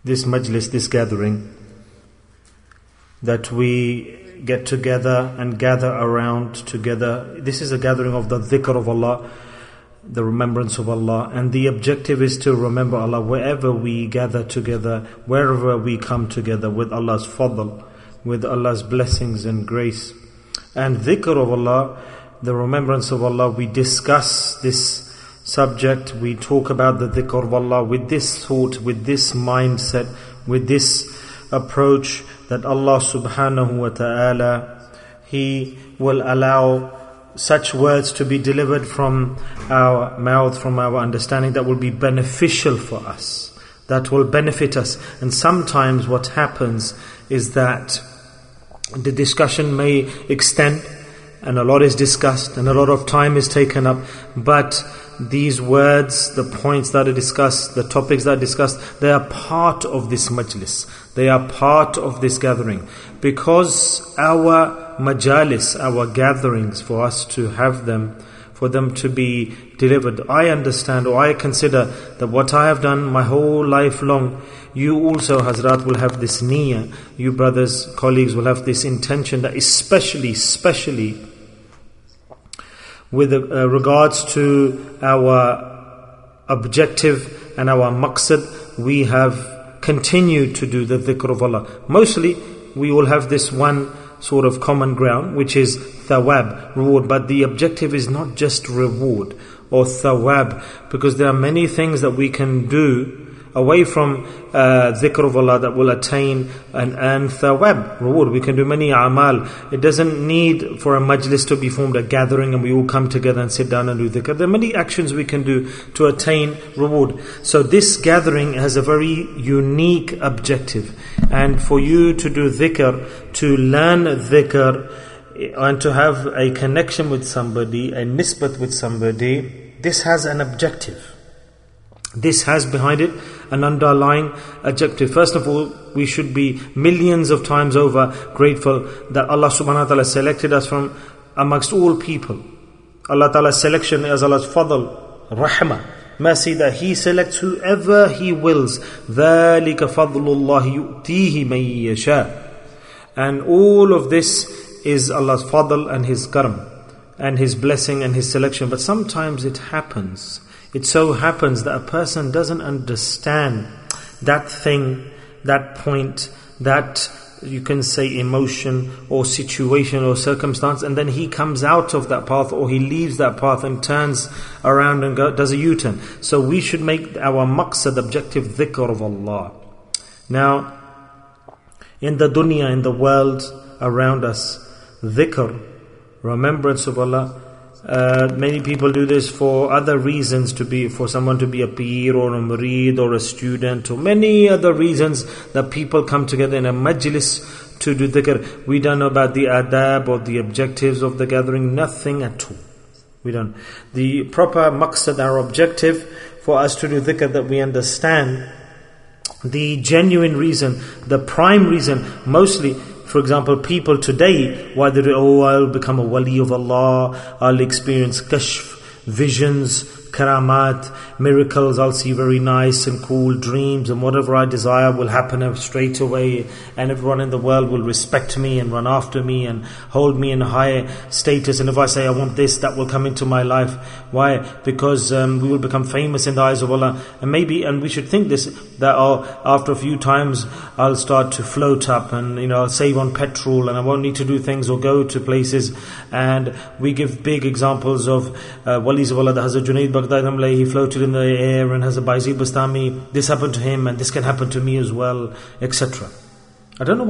this majlis, this gathering, that we get together and gather around together. This is a gathering of the dhikr of Allah, the remembrance of Allah, and the objective is to remember Allah wherever we gather together, wherever we come together, with Allah's fadl, with Allah's blessings and grace. And dhikr of Allah, the remembrance of Allah, we discuss this subject, we talk about the dhikr of Allah with this thought, with this mindset, with this approach, that Allah subhanahu wa ta'ala, He will allow such words to be delivered from our mouth, from our understanding, that will be beneficial for us, that will benefit us. And sometimes what happens is that the discussion may extend, and a lot is discussed, and a lot of time is taken up, but these words, the points that are discussed, the topics that are discussed, they are part of this majlis. They are part of this gathering. Because our majalis, our gatherings, for us to have them, for them to be delivered, I understand, or I consider that what I have done my whole life long, you also, Hazrat, will have this niyyah. You brothers, colleagues, will have this intention, that especially with regards to our objective and our maqsad, we have continued to do the dhikr of Allah. Mostly, we will have this one sort of common ground, which is thawab, reward. But the objective is not just reward or thawab, because there are many things that we can do away from dhikr of Allah that will attain and earn thawab, reward. We can do many amal. It doesn't need for a majlis to be formed, a gathering, and we all come together and sit down and do dhikr. There are many actions we can do to attain reward. So this gathering has a very unique objective. And for you to do dhikr, to learn dhikr, and to have a connection with somebody, a nisbat with somebody, this has an objective. This has behind it an underlying objective. First of all, we should be millions of times over grateful that Allah subhanahu wa ta'ala selected us from amongst all people. Allah ta'ala's selection is Allah's fadl, rahmah, mercy, that He selects whoever He wills. ذَلِكَ فَضْلُ اللَّهِ يُؤْتِيهِ مَن يَشَاءُ. And all of this is Allah's fadl and His karam and His blessing and His selection. But sometimes it happens, it so happens that a person doesn't understand that thing, that point, that you can say emotion or situation or circumstance, and then he comes out of that path, or he leaves that path and turns around and does a U-turn. So we should make our maqsad, objective, dhikr of Allah. Now, in the dunya, in the world around us, dhikr, remembrance of Allah, many people do this for other reasons, for someone to be a peer or a murid or a student, or many other reasons that people come together in a majlis to do dhikr. We don't know about the adab or the objectives of the gathering, nothing at all. We don't. The proper maqsad, our objective for us to do dhikr, that we understand the genuine reason, the prime reason, mostly. For example, people today, why they do, I'll become a wali of Allah, I'll experience kashf, visions, karamat, miracles, I'll see very nice and cool dreams, and whatever I desire will happen straight away, and everyone in the world will respect me and run after me and hold me in high status, and if I say I want this, that will come into my life. Why? Because we will become famous in the eyes of Allah. And we should think this, that after a few times I'll start to float up, and I'll save on petrol, and I won't need to do things or go to places. And we give big examples of walis of Allah. The Hazrat Junaid Baghdadi, he floated in the air, and Hazrat Bayezid Bastami, this happened to him, and this can happen to me as well, etc. I don't know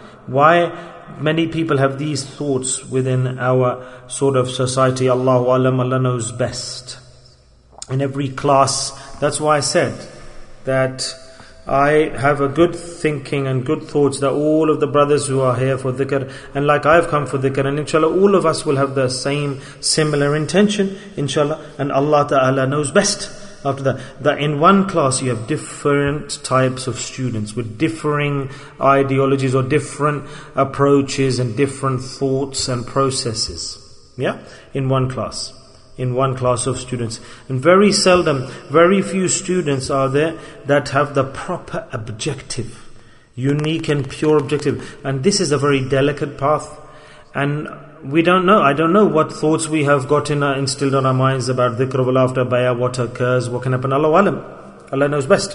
why many people have these thoughts within our sort of society. Allahu alam, Allah knows best. In every class, that's why I said that I have a good thinking and good thoughts that all of the brothers who are here for dhikr, and like I've come for dhikr, and inshallah all of us will have the same similar intention, inshallah, and Allah Ta'ala knows best. After that in one class you have different types of students with differing ideologies or different approaches and different thoughts and processes. Yeah, in one class. in one class of students. And very seldom, very few students are there that have the proper objective, unique and pure objective. And this is a very delicate path. And we don't know, I don't know what thoughts we have got instilled on our minds about dhikr of Allah after bay'ah, what occurs, what can happen. Allahu alam. Allah knows best.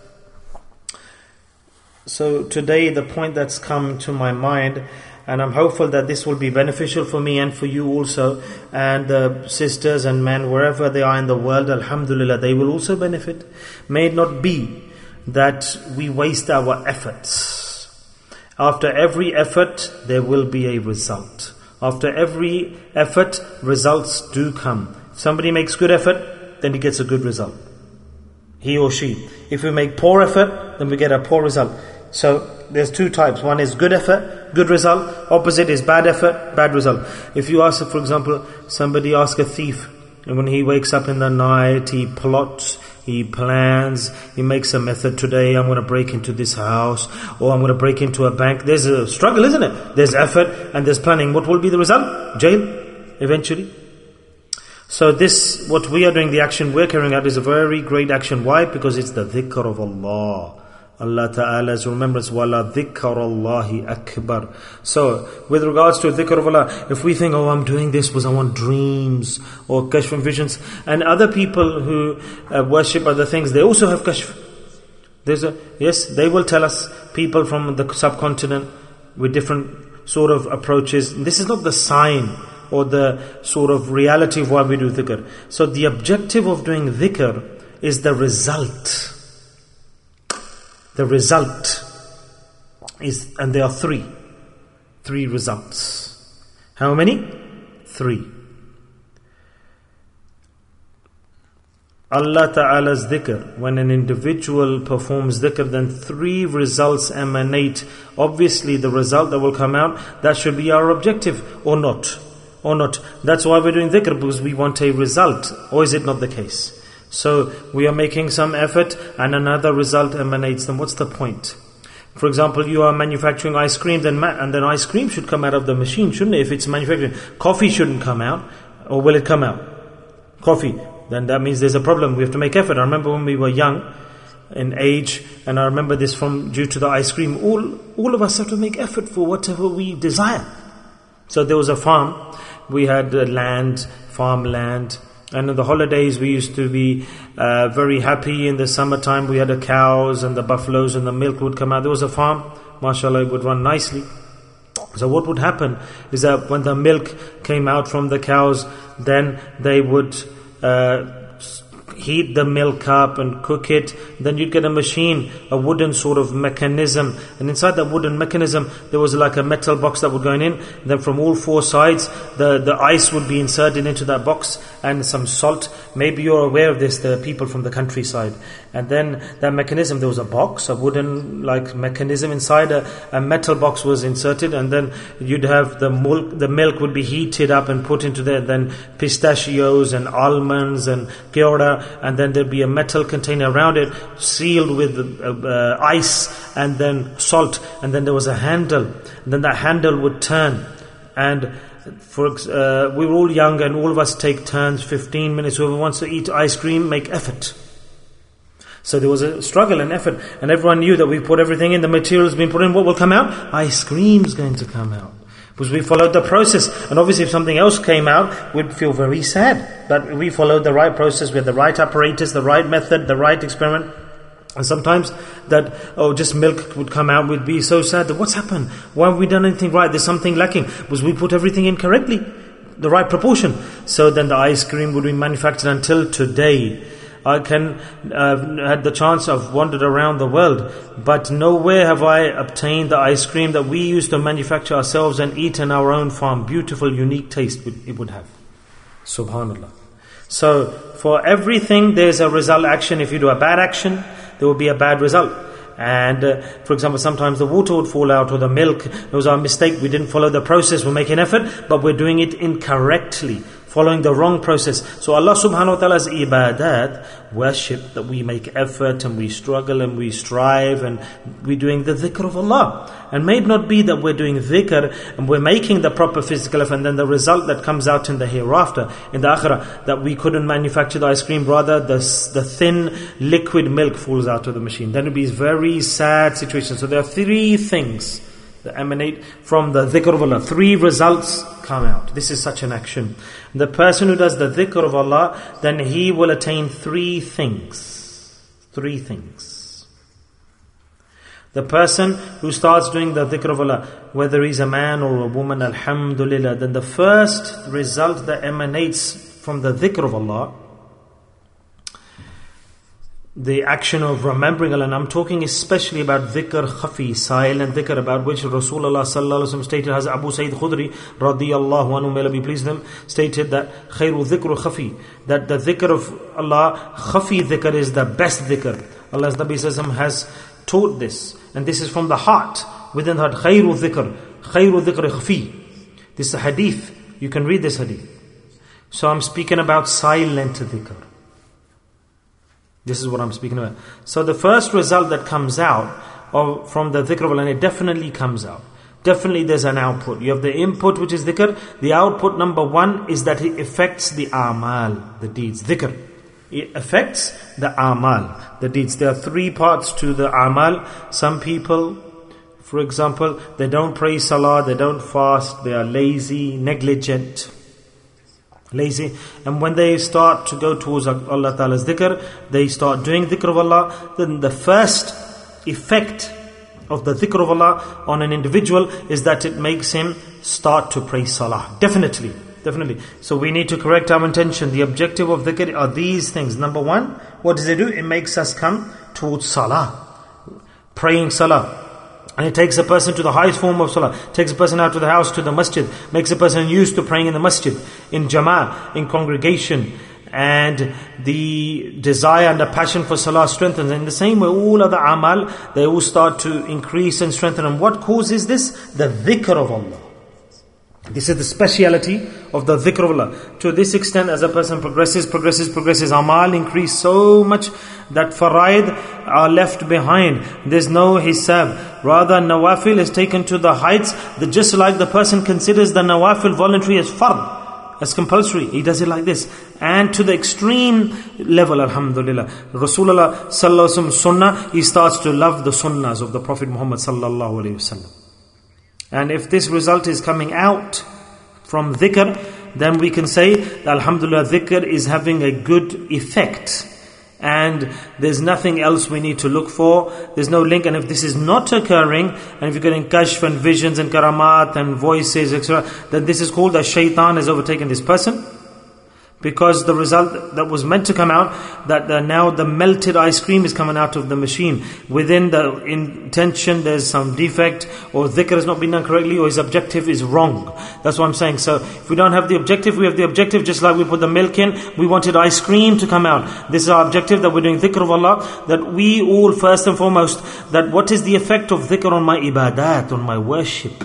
So today the point that's come to my mind, and I'm hopeful that this will be beneficial for me and for you also, and the sisters and men wherever they are in the world, alhamdulillah, they will also benefit. May it not be that we waste our efforts. After every effort there will be a result. After every effort, results do come. If somebody makes good effort, then he gets a good result, he or she. If we make poor effort, then we get a poor result. So there's two types. One is good effort, good result. Opposite is bad effort, bad result. If you ask, for example, somebody asks a thief, and when he wakes up in the night, he plots, he plans, he makes a method. Today I'm going to break into this house, or I'm going to break into a bank. There's a struggle, isn't it? There's effort and there's planning. What will be the result? Jail, eventually. So this, what we are doing, the action we're carrying out, is a very great action. Why? Because it's the dhikr of Allah. Allah Ta'ala's remembrance. Wala dhikrullahi akbar. So, with regards to dhikr of Allah, if we think, oh, I'm doing this because I want dreams or kashf and visions, and other people who worship other things, they also have kashf. Yes, they will tell us, people from the subcontinent with different sort of approaches. This is not the sign or the sort of reality of why we do dhikr. So the objective of doing dhikr is the result. The result is, and there are three results. How many? 3. Allah Ta'ala's dhikr, when an individual performs dhikr, then 3 results emanate. Obviously the result that will come out, that should be our objective, or not. That's why we're doing dhikr, because we want a result. Or is it not the case? So we are making some effort and another result emanates. Then what's the point? For example, you are manufacturing ice cream, and then ice cream should come out of the machine, shouldn't it? If it's manufacturing, coffee shouldn't come out, or will it come out? Coffee, then that means there's a problem. We have to make effort. I remember when we were young in age, and I remember this from due to the ice cream, all of us have to make effort for whatever we desire. So there was a farm, we had farmland, and in the holidays we used to be very happy. In the summertime we had the cows and the buffaloes, and the milk would come out. There was a farm, mashallah, it would run nicely. So what would happen is that when the milk came out from the cows, then they would heat the milk up and cook it. Then you'd get a machine, a wooden sort of mechanism, and inside that wooden mechanism there was like a metal box that would go in. Then from all 4 sides the ice would be inserted into that box, and some salt. Maybe you're aware of this, the people from the countryside. And then that mechanism, there was a box, a wooden like mechanism inside, a metal box was inserted, and then you'd have the milk would be heated up and put into there, then pistachios and almonds and keora, and then there'd be a metal container around it sealed with ice and then salt, and then there was a handle, and then that handle would turn. And we were all young, and all of us take turns, 15 minutes. Whoever wants to eat ice cream, make effort. So there was a struggle and effort, and everyone knew that we put everything in, the material's been put in, what will come out? Ice cream's going to come out. Because we followed the process. And obviously if something else came out, we'd feel very sad. But we followed the right process, with the right apparatus, the right method, the right experiment. And sometimes that, just milk would come out, we'd be so sad that what's happened? Why haven't we done anything right? There's something lacking. Because we put everything in correctly, the right proportion. So then the ice cream would be manufactured until today. I had the chance of wandered around the world, but nowhere have I obtained the ice cream that we used to manufacture ourselves and eat in our own farm. Beautiful, unique taste it would have. Subhanallah. So for everything there's a result action. If you do a bad action, there will be a bad result. And for example, sometimes the water would fall out, or the milk. It was our mistake. We didn't follow the process. We're making effort, but we're doing it incorrectly. following the wrong process. So Allah subhanahu wa ta'ala's ibadat, worship, that we make effort and we struggle and we strive and we're doing the dhikr of Allah. And may it not be that we're doing dhikr and we're making the proper physical effort, and then the result that comes out in the hereafter, in the akhirah, that we couldn't manufacture the ice cream, rather the thin liquid milk falls out of the machine. Then it would be a very sad situation. So there are three things that emanate from the dhikr of Allah. Three results come out. This is such an action. The person who does the dhikr of Allah, then he will attain three things. Three things. The person who starts doing the dhikr of Allah, whether he's a man or a woman, alhamdulillah, then the first result that emanates from the dhikr of Allah, the action of remembering Allah, and I'm talking especially about dhikr khafi, silent dhikr, about which Rasulullah sallallahu alaihi wasallam stated, as Abu Sayyid Khudri radiyallahu anhu, may Allah be pleased with him, stated that khairu dhikr khafi, that the dhikr of Allah, khafi dhikr, is the best dhikr. Allah's Nabi sallallahu alaihi wasallam has taught this, and this is from the heart, within the heart. Khairu dhikr khafi. This is a hadith. You can read this hadith. So I'm speaking about silent dhikr. This is what I'm speaking about. So the first result that comes out from the dhikr of Allah, and it definitely comes out. Definitely there's an output. You have the input, which is dhikr. The output, number one, is that it affects the amal, the deeds. Dhikr. It affects the amal, the deeds. There are three parts to the amal. Some people, for example, they don't pray salah, they don't fast, they are lazy, negligent. Lazy, and when they start to go towards Allah Ta'ala's dhikr, they start doing dhikr of Allah, then the first effect of the dhikr of Allah on an individual is that it makes him start to pray salah. Definitely. So we need to correct our intention. The objective of dhikr are these things. Number one, what does it do? It makes us come towards salah, praying salah. And it takes a person to the highest form of salah, takes a person out of the house to the masjid, makes a person used to praying in the masjid, in jama'ah, in congregation. And the desire and the passion for salah strengthens. And in the same way, all other amal, they all start to increase and strengthen. And what causes this? The dhikr of Allah. This is the speciality of the dhikr of Allah. To this extent, as a person progresses, amal increase so much that faraid are left behind. There's no hisab. Rather, nawafil is taken to the heights that just like the person considers the nawafil voluntary as fard, as compulsory, he does it like this. And to the extreme level, alhamdulillah, Rasulullah sallallahu alaihi wasallam sunnah, he starts to love the sunnahs of the Prophet Muhammad sallallahu alaihi wasallam. And if this result is coming out from dhikr, then we can say that alhamdulillah, dhikr is having a good effect. And there's nothing else we need to look for. There's no link. And if this is not occurring, and if you're getting kashf and visions and karamat and voices, etc., then this is called that shaitan has overtaken this person. Because the result that was meant to come out, that now the melted ice cream is coming out of the machine. Within the intention there's some defect, or dhikr has not been done correctly, or his objective is wrong. That's what I'm saying. So if we don't have the objective, we have the objective just like we put the milk in. We wanted ice cream to come out. This is our objective, that we're doing dhikr of Allah. That we all, first and foremost, that what is the effect of dhikr on my ibadat, on my worship?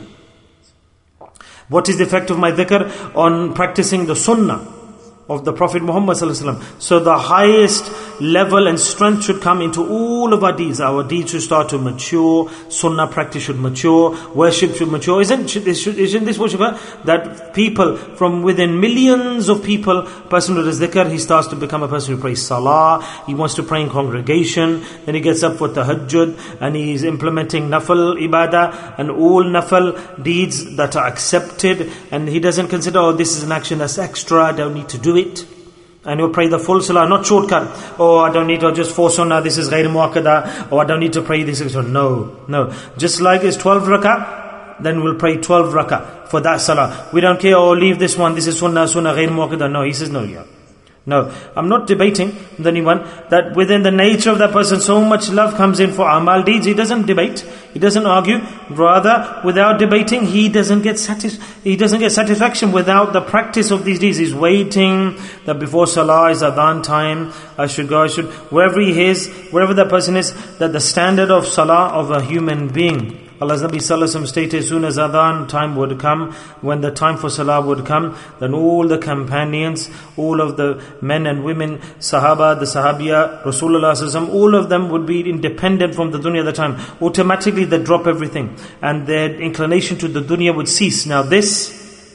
What is the effect of my dhikr on practicing the sunnah of the Prophet Muhammad sallallahu alaihi wasallam? So the highest level and strength should come into all of our deeds. Our deeds should start to mature. Sunnah practice should mature. Worship should mature. Isn't this what you got? That people from within millions of people, person who does dhikr, he starts to become a person who prays salah. He wants to pray in congregation. Then he gets up for tahajjud and he's implementing nafal ibadah and all nafal deeds that are accepted. And he doesn't consider, oh, this is an action that's extra, I don't need to do it. And he'll pray the full salah, not shortcut. Oh, I don't need to just 4 sunnah, this is ghair muakkada. Oh, I don't need to pray this. No. Just like it's 12 rakah, then we'll pray 12 rakah for that salah. We don't care, oh, leave this one, this is sunnah ghair muakkada. No, he says no, yeah. No, I'm not debating with anyone, that within the nature of that person so much love comes in for amal deeds. He doesn't debate, he doesn't argue. Rather, without debating, he doesn't get satisfaction without the practice of these deeds. He's waiting that before salah is adhan time, I should go, wherever he is, wherever that person is, that the standard of salah of a human being Allah's Nabi Sallallahu Alaihi Wasallam stated, as soon as adhan time would come, when the time for salah would come, then all the companions, all of the men and women, Sahaba, the Sahabiya, Rasulullah Sallallahu Alaihi Wasallam, all of them would be independent from the dunya at the time. Automatically they drop everything, and their inclination to the dunya would cease. Now this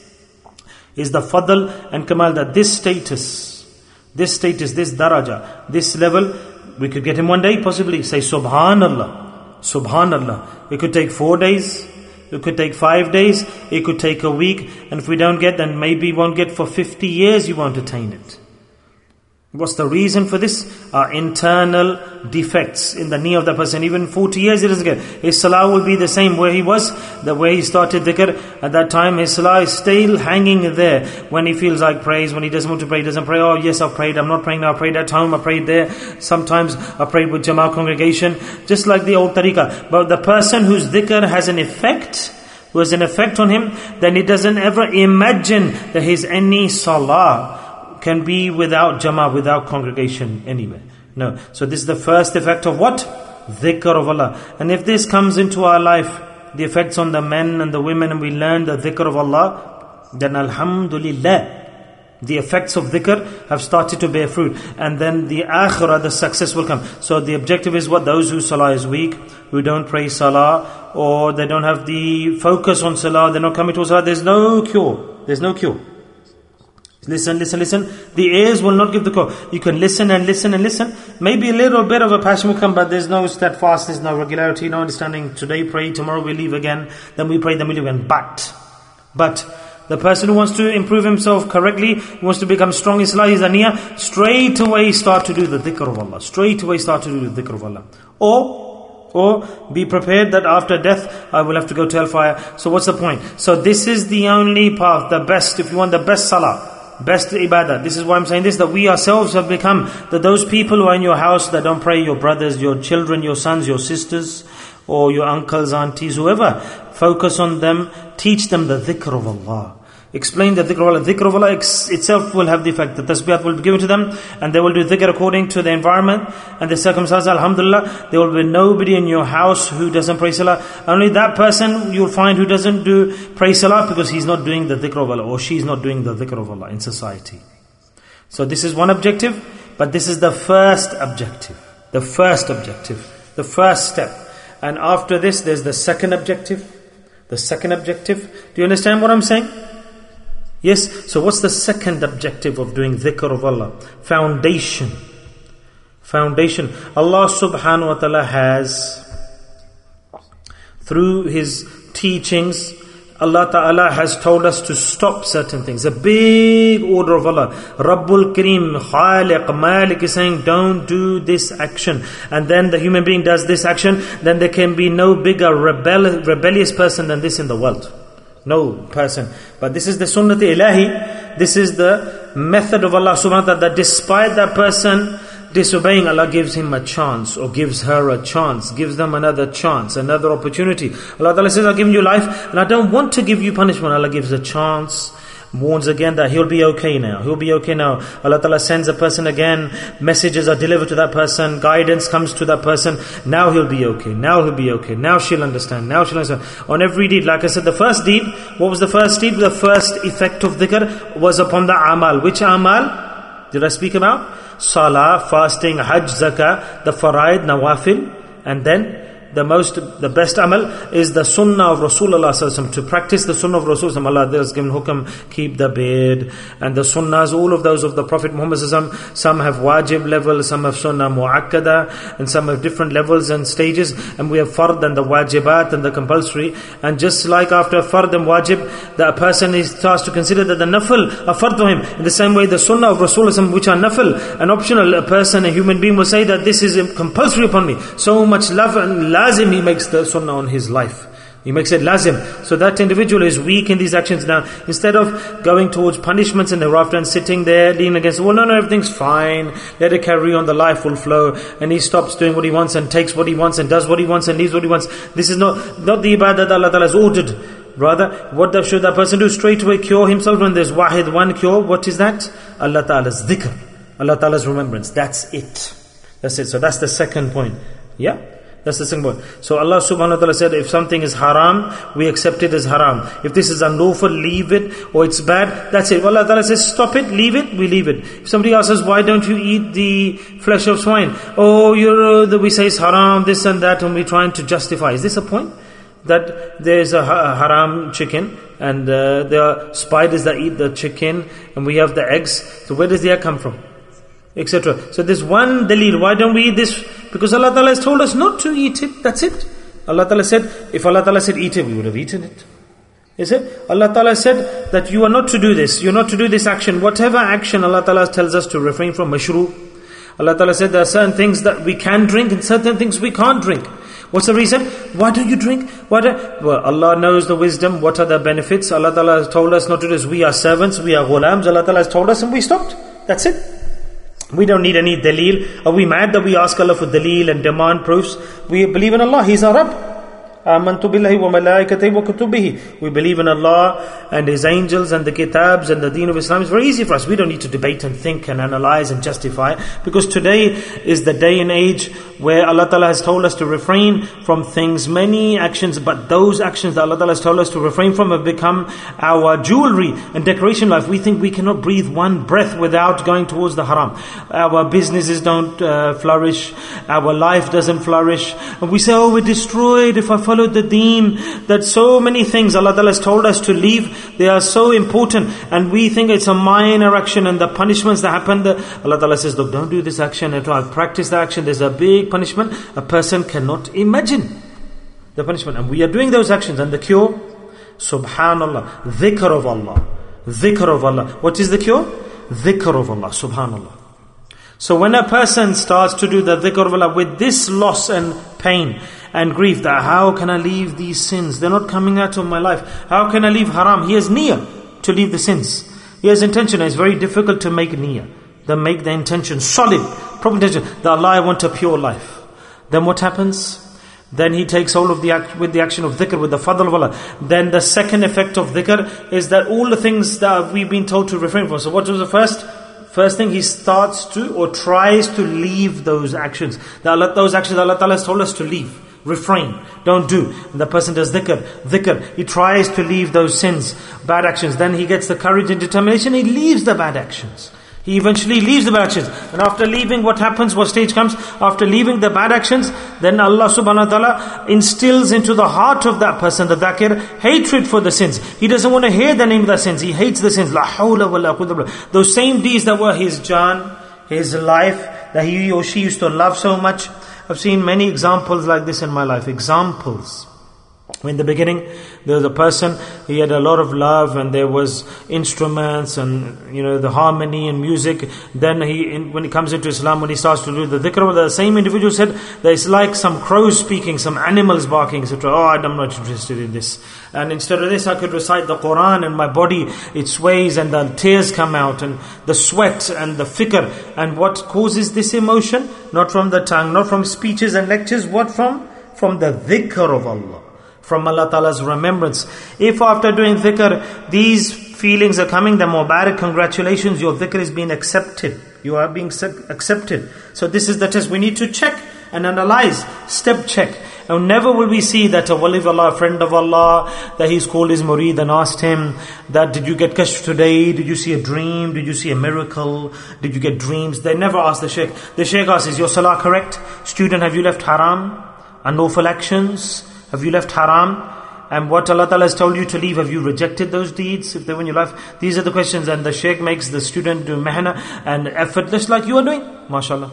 is the fadl and kamal, that this status, this daraja, this level, we could get him one day, possibly. Say Subhanallah, Subhanallah. It could take 4 days, it could take 5 days, it could take a week, and if we don't get, then maybe you won't get for 50 years, you won't attain it. What's the reason for this? Our internal defects in the knee of the person. Even 40 years he doesn't get. His salah will be the same where he was, the way he started dhikr. At that time his salah is still hanging there. When he feels like prays, when he doesn't want to pray, he doesn't pray. Oh yes, I've prayed, I'm not praying now, I prayed at home, I prayed there. Sometimes I prayed with Jama'ah congregation, just like the old tariqah. But the person whose dhikr has an effect, who has an effect on him, then he doesn't ever imagine that his any salah can be without jama'ah, without congregation anywhere. No. So this is the first effect of what? Dhikr of Allah. And if this comes into our life, the effects on the men and the women, and we learn the dhikr of Allah, then alhamdulillah, the effects of dhikr have started to bear fruit. And then the akhirah, the success will come. So the objective is what? Those whose salah is weak, who don't pray salah, or they don't have the focus on salah, they're not coming to salah, there's no cure. There's no cure. Listen. The ears will not give the call. You can listen and listen and listen. Maybe a little bit of a passion will come, but there's no steadfastness, no regularity, no understanding. Today pray, tomorrow we leave again. Then we pray, then we leave again. But the person who wants to improve himself correctly, who wants to become strong in salah, his aniyah, straight away start to do the dhikr of Allah. Straight away start to do the dhikr of Allah. Or be prepared that after death I will have to go to hellfire. So what's the point? So this is the only path, the best. If you want the best salah, best ibadah. This is why I'm saying this, that we ourselves have become that those people who are in your house that don't pray, your brothers, your children, your sons, your sisters, or your uncles, aunties, whoever, focus on them, teach them the dhikr of Allah. Explain the dhikr of Allah. Dhikr of Allah itself will have the effect. The tasbih will be given to them, and they will do dhikr according to the environment and the circumstances. Alhamdulillah, there will be nobody in your house who doesn't pray salah. Only that person you'll find who doesn't pray salah because he's not doing the dhikr of Allah, or she's not doing the dhikr of Allah in society. So this is one objective, but this is the first objective. The first step. And after this, there's the second objective. The second objective. Do you understand what I'm saying? Yes, so what's the second objective of doing dhikr of Allah? Foundation. Allah subhanahu wa ta'ala has, through His teachings, Allah ta'ala has told us to stop certain things. A big order of Allah. Rabbul Kareem, Khaliq, Malik is saying, don't do this action. And then the human being does this action, then there can be no bigger rebellious person than this in the world. No person. But this is the sunnat ilahi. This is the method of Allah subhanahu wa ta'ala, that despite that person disobeying, Allah gives him a chance, or gives her a chance, gives them another chance, another opportunity. Allah ta'ala says, I've given you life and I don't want to give you punishment. Allah gives a chance, warns again that he'll be okay now. Allah ta'ala sends a person again, messages are delivered to that person, guidance comes to that person. Now he'll be okay. Now she'll understand. On every deed, like I said, the first deed, what was the first deed? The first effect of dhikr was upon the amal. Which amal did I speak about? Salah, fasting, hajj, zakah, the faraid, nawafil, and then the best amal is the sunnah of Rasulullah sallallahu alaihi wasallam. To practice the sunnah of Rasulullah, Allah has given hukam, keep the beard, and the sunnahs, all of those of the Prophet Muhammad sallallahu alaihi wasallam. Some have wajib level, some have sunnah mu'akkada, and some have different levels and stages. And we have fard and the wajibat and the compulsory. And just like after fard and wajib, the person is tasked to consider that the nafil are fard for him. In the same way, the sunnah of Rasulullah, which are nafil and optional, a human being will say that this is compulsory upon me. So much love and lazim he makes the sunnah on his life. He makes it lazim. So that individual is weak in these actions. Now, instead of going towards punishments in the hereafter and sitting there leaning against, well, no, everything's fine, let it carry on, the life will flow, and he stops doing what he wants and takes what he wants and does what he wants and leaves what he wants. This is not the ibadah that Allah Ta'ala has ordered. Rather, what should that person do? Straight away cure himself when there's wahid, one cure. What is that? Allah Ta'ala's dhikr. Allah Ta'ala's remembrance. That's it. So that's the second point. Yeah? That's the single word. So Allah subhanahu wa ta'ala said, if something is haram, we accept it as haram. If this is unlawful, leave it, or it's bad, that's it. Allah ta'ala says, stop it, leave it, we leave it. If somebody asks us, why don't you eat the flesh of swine? Oh, we say it's haram, this and that, and we're trying to justify. Is this a point? That there's a haram chicken, and there are spiders that eat the chicken, and we have the eggs. So where does the egg come from? Etc. So there's one dalil. Why don't we eat this? Because Allah Ta'ala has told us not to eat it. That's it. Allah Ta'ala said, if Allah Ta'ala said eat it, we would have eaten it. Is it? Allah Ta'ala said that you are not to do this. You're not to do this action. Whatever action Allah Ta'ala tells us to refrain from, mashru. Allah Ta'ala said there are certain things that we can drink and certain things we can't drink. What's the reason? Why do you drink? Well, Allah knows the wisdom. What are the benefits? Allah Ta'ala has told us not to do this. We are servants, we are ghulams. Allah Ta'ala has told us and we stopped. That's it. We don't need any dalil. Are we mad that we ask Allah for dalil and demand proofs? We believe in Allah. He's our Rabb. Amantu billahi wa malaikatihi wa kutubihi. We believe in Allah and His angels and the kitabs and the deen of Islam. It's very easy for us. We don't need to debate and think and analyze and justify, because today is the day and age where Allah Ta'ala has told us to refrain from things, many actions, but those actions that Allah Ta'ala has told us to refrain from have become our jewelry and decoration life. We think we cannot breathe one breath without going towards the haram. Our businesses don't flourish. Our life doesn't flourish. And we say, oh, we're destroyed if I follow the deen. That so many things Allah Ta'ala has told us to leave, they are so important, and we think it's a minor action, and the punishments that happen, Allah Ta'ala says, look, don't do this action at all. Practice the action. There's a big punishment. A person cannot imagine the punishment. And we are doing those actions, and the cure, subhanallah, dhikr of Allah. Dhikr of Allah. What is the cure? Dhikr of Allah, subhanallah. So when a person starts to do the dhikr of Allah with this loss and pain and grief, that how can I leave these sins? They're not coming out of my life. How can I leave haram? He has niyyah to leave the sins. He has intention. It's very difficult to make niyyah. Then make the intention solid, proper intention. That Allah, I want a pure life. Then what happens? Then he takes all of with the action of dhikr, with the fadl of Allah. Then the second effect of dhikr is that all the things that we've been told to refrain from. So what was the first? First thing, he starts to or tries to leave those actions. Those actions Allah Ta'ala has told us to leave. Refrain, don't do. And the person does dhikr. He tries to leave those sins, bad actions. Then he gets the courage and determination. He leaves the bad actions. He eventually leaves the bad actions. And after leaving, what happens? What stage comes? After leaving the bad actions, then Allah subhanahu wa ta'ala instills into the heart of that person, the dhakir, hatred for the sins. He doesn't want to hear the name of the sins. He hates the sins. La hawla wa la quwwata illa billah. Those same deeds that were his jaan, his life, that he or she used to love so much. I've seen many examples like this in my life. Examples. In the beginning, there was a person, he had a lot of love, and there was instruments and the harmony and music. Then when he comes into Islam, when he starts to do the dhikr, the same individual said that it's like some crows speaking, some animals barking, etc. Oh, I'm not interested in this. And instead of this, I could recite the Quran, and my body, it sways, and the tears come out, and the sweat and the fikr. And what causes this emotion? Not from the tongue, not from speeches and lectures. What from? From the dhikr of Allah. From Allah Ta'ala's remembrance. If after doing dhikr, these feelings are coming, then mubarak, congratulations, your dhikr is being accepted. You are being accepted. So this is the test. We need to check and analyze, step check. And never will we see that a wali of Allah, a friend of Allah, that he's called his murid and asked him that, did you get kashf today? Did you see a dream? Did you see a miracle? Did you get dreams? They never ask the shaykh. The shaykh asks, is your salah correct? Student, have you left haram? Unlawful actions? Have you left haram? And what Allah Ta'ala has told you to leave, have you rejected those deeds if they were in your life? These are the questions, and the shaykh makes the student do mehna and effort just like you are doing. MashaAllah.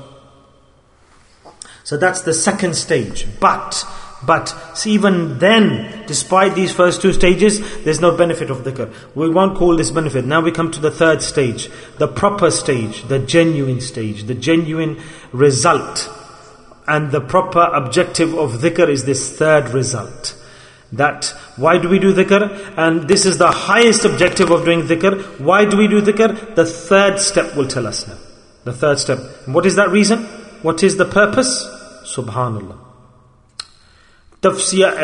So that's the second stage. But see, even then, despite these first two stages, there's no benefit of dhikr. We won't call this benefit. Now we come to the third stage, the proper stage, the genuine stage, the genuine result. And the proper objective of dhikr is this third result. That, why do we do dhikr? And this is the highest objective of doing dhikr. Why do we do dhikr? The third step will tell us now. The third step. And what is that reason? What is the purpose? Subhanallah. Tafsiyah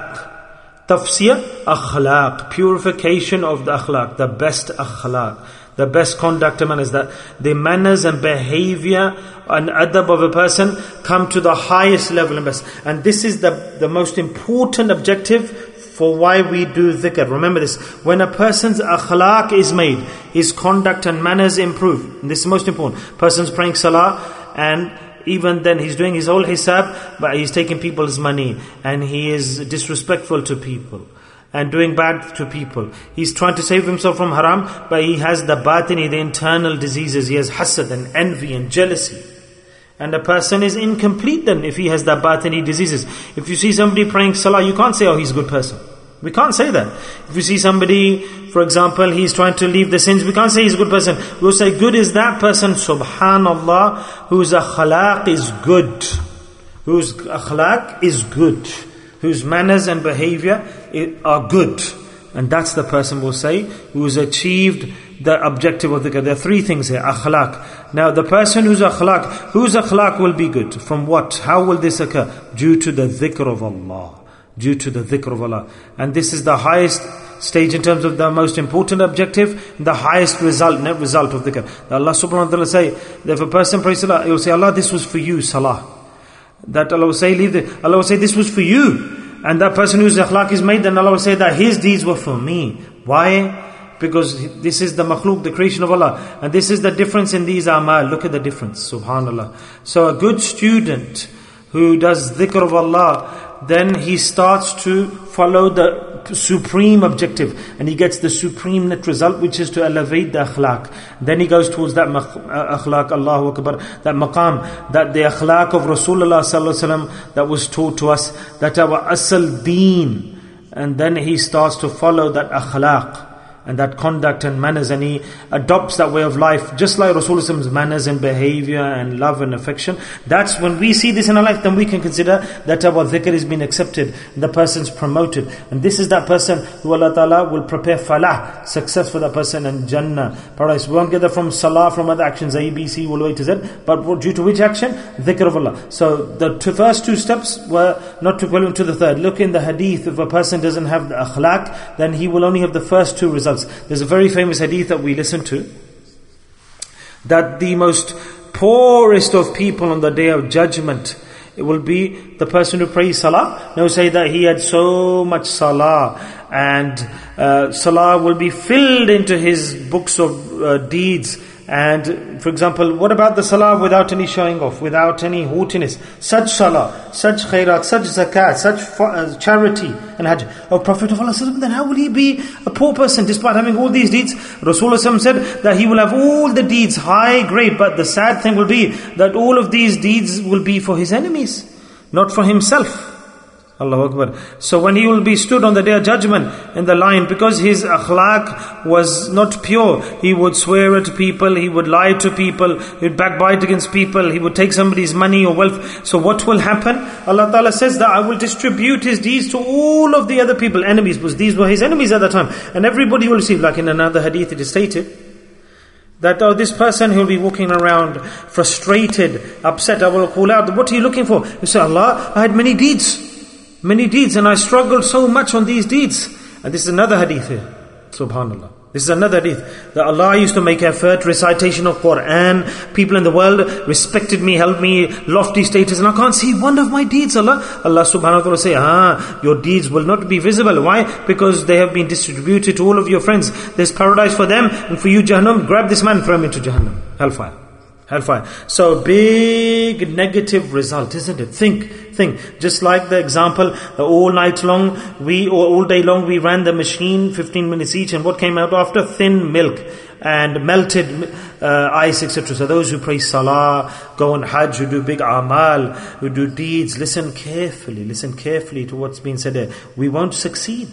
akhlaq. Tafsiyah akhlaq. Purification of the akhlaq. The best akhlaq. The best conduct and manners, that the manners and behavior and adab of a person come to the highest level and best. And this is the most important objective for why we do dhikr. Remember this, when a person's akhlaq is made, his conduct and manners improve. And this is most important. Person's praying salah, and even then he's doing his whole hisab, but he's taking people's money, and he is disrespectful to people, and doing bad to people. He's trying to save himself from haram, but he has the batini, the internal diseases. He has hasad and envy and jealousy. And a person is incomplete then if he has the batini diseases. If you see somebody praying salah, you can't say, oh, he's a good person. We can't say that. If you see somebody, for example, he's trying to leave the sins, we can't say he's a good person. We'll say, good is that person, subhanallah, whose akhlaq is good. Whose akhlaq is good. Whose manners and behavior are good. And that's the person, we'll say, who's achieved the objective of dhikr. There are three things here, akhlaq. Now the person whose akhlaq will be good. From what? How will this occur? Due to the dhikr of Allah. Due to the dhikr of Allah. And this is the highest stage in terms of the most important objective, the highest result, net result of dhikr. Allah subhanahu wa ta'ala say, that if a person prays salah, he will say, Allah, this was for you, salah. That Allah will say, Allah will say, this was for you. And that person whose akhlaq is made, then Allah will say that his deeds were for me. Why? Because this is the makhluk, the creation of Allah. And this is the difference in these amal. Look at the difference, subhanallah. So a good student who does dhikr of Allah, then he starts to follow the supreme objective, and he gets the supreme net result, which is to elevate the akhlaq. Then he goes towards that akhlaq, Allahu Akbar, that maqam, that the akhlaq of Rasulullah sallallahu alaihi wasallam that was taught to us, that our asal deen. And then he starts to follow that akhlaq and that conduct and manners, and he adopts that way of life, just like Rasulullah's manners and behavior and love and affection. That's when we see this in our life, then we can consider that our dhikr has been accepted, the person's promoted. And this is that person who Allah Ta'ala will prepare falah, success for that person, and Jannah, paradise. We won't get that from salah, from other actions, A, B, C, all the way to Z, but due to which action? Dhikr of Allah. So the first two steps were not equivalent to the third. Look in the hadith, if a person doesn't have the akhlaq, then he will only have the first two results. There's a very famous hadith that we listen to, that the most poorest of people on the day of judgment, it will be the person who prays salah. Now say that he had so much salah, and salah will be filled into his books of deeds. And for example, what about the salah without any showing off, without any haughtiness? Such salah, such khairat, such zakat, such charity and hajj. Oh, Prophet of Allah, then how will he be a poor person despite having all these deeds? Rasulullah said that he will have all the deeds, high, great, but the sad thing will be that all of these deeds will be for his enemies, not for himself. Allahu Akbar. So when he will be stood on the day of judgment in the line, because his akhlaq was not pure, he would swear at people, he would lie to people, he would backbite against people, he would take somebody's money or wealth. So what will happen? Allah Ta'ala says that I will distribute his deeds to all of the other people, enemies, because these were his enemies at the time. And everybody will receive, like in another hadith it is stated, that this person who will be walking around frustrated, upset, I will call out, what are you looking for? You say, Allah, I had many deeds, and I struggled so much on these deeds. And this is another hadith here, subhanallah. This is another hadith, that Allah used to make effort, recitation of Quran, people in the world respected me, held me lofty status, and I can't see one of my deeds, Allah subhanahu wa ta'ala say, your deeds will not be visible. Why? Because they have been distributed to all of your friends. There's paradise for them, and for you Jahannam, grab this man, throw him into Jahannam, hellfire. So big negative result, isn't it? Think. Just like the example, all day long we ran the machine 15 minutes each, and what came out after? Thin milk and melted ice, etc. So those who pray salah, go on hajj, who do big amal, who do deeds, listen carefully to what's been said there. We won't succeed.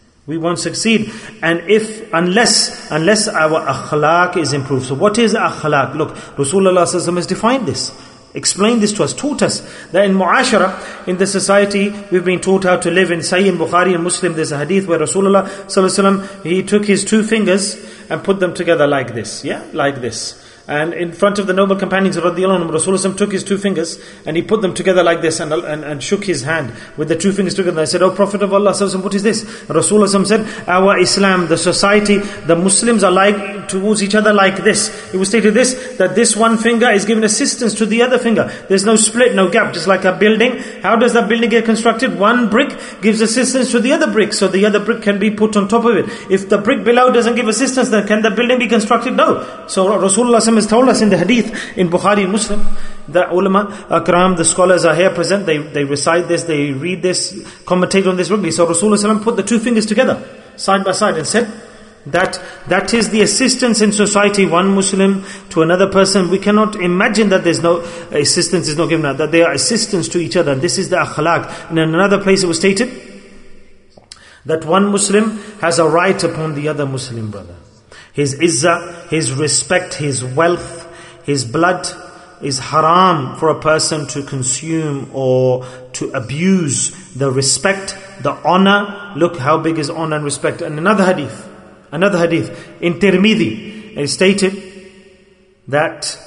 And unless our akhlaq is improved. So what is akhlaq? Look, Rasulullah sallallahu alaihi wasallam has defined this, explained this to us, taught us that in mu'ashara, in the society, we've been taught how to live. In Sahih Bukhari and Muslim, there's a hadith where Rasulullah sallallahu alaihi wasallam, he took his two fingers and put them together like this, like this. And in front of the noble companions, radiallahu anhum, Rasulullah took his two fingers and he put them together like this and shook his hand with the two fingers together. I said, "Oh Prophet of Allah, what is this?" Rasulullah said, "Our Islam, the society, the Muslims are like towards each other like this." It was stated this, that this one finger is giving assistance to the other finger. There's no split, no gap, just like a building. How does that building get constructed? One brick gives assistance to the other brick, so the other brick can be put on top of it. If the brick below doesn't give assistance, then can the building be constructed? No. So Rasulullah has told us in the hadith in Bukhari and Muslim, the ulama, akram, the scholars are here present, they recite this, they read this, commentate on this regularly. So Rasulullah put the two fingers together, side by side, and said that is the assistance in society, one Muslim to another person. We cannot imagine that there's no assistance is not given out, that they are assistance to each other. And this is the akhlaq. And in another place it was stated that one Muslim has a right upon the other Muslim brother. His izzah, his respect, his wealth, his blood is haram for a person to consume or to abuse the respect, the honor. Look how big is honor and respect. And another hadith in Tirmidhi, it stated that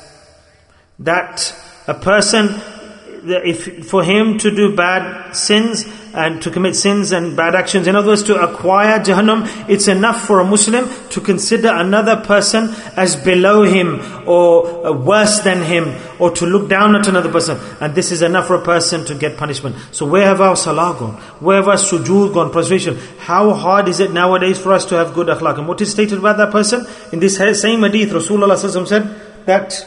a person, if for him to do bad sins and to commit sins and bad actions, in other words to acquire Jahannam, it's enough for a Muslim to consider another person as below him or worse than him, or to look down at another person, and this is enough for a person to get punishment. So where have our salah gone? Where have our sujood gone, prostration? How hard is it nowadays for us to have good akhlaq? And what is stated about that person? In this same hadith, Rasulullah said that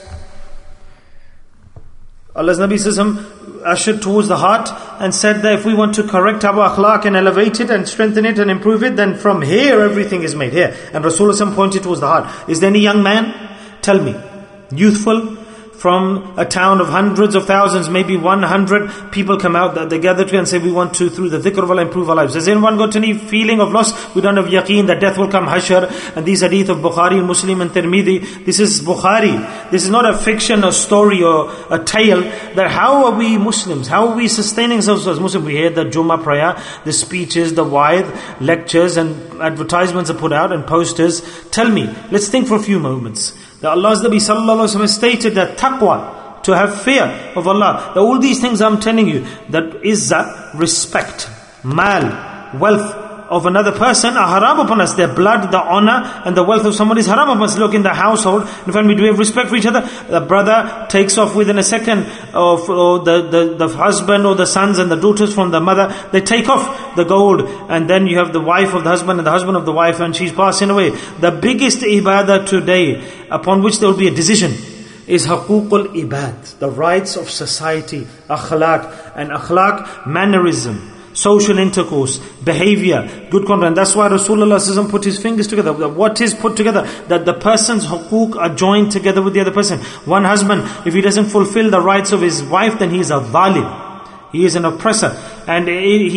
Allah's Nabi ushered towards the heart and said that if we want to correct our akhlaq and elevate it and strengthen it and improve it, then from here everything is made here. And Rasulullah pointed towards the heart. Is there any young man? Tell me. Youthful, from a town of hundreds of thousands, maybe 100 people come out, they gather together and say, we want to, through the dhikr of Allah, improve our lives. Has anyone got any feeling of loss? We don't have yaqeen that death will come, hashar. And these hadith of Bukhari, Muslim and Tirmidhi, this is Bukhari. This is not a fiction, a story or a tale. That how are we Muslims? How are we sustaining ourselves as Muslims? We hear the Jummah prayer, the speeches, the wa'idh, lectures and advertisements are put out and posters. Tell me, let's think for a few moments. That Allah's Nabi sallallahu alaihi wasallam stated that taqwa, to have fear of Allah, that all these things I'm telling you, that izzah, respect, mal, wealth of another person are haram upon us. Their blood, the honor and the wealth of someone is haram upon us. Look in the household, in fact, we do have respect for each other. The brother takes off within a second of the husband or the sons and the daughters from the mother. They take off the gold, and then you have the wife of the husband and the husband of the wife, and she's passing away. The biggest ibadah today upon which there will be a decision is haququl ibad, the rights of society, akhlaq, and akhlaq, mannerism, social intercourse, behavior, good conduct. And that's why Rasulullah put his fingers together. What is put together? That the person's huquq are joined together with the other person. One husband, if he doesn't fulfill the rights of his wife, then he is a zalim. He is an oppressor. And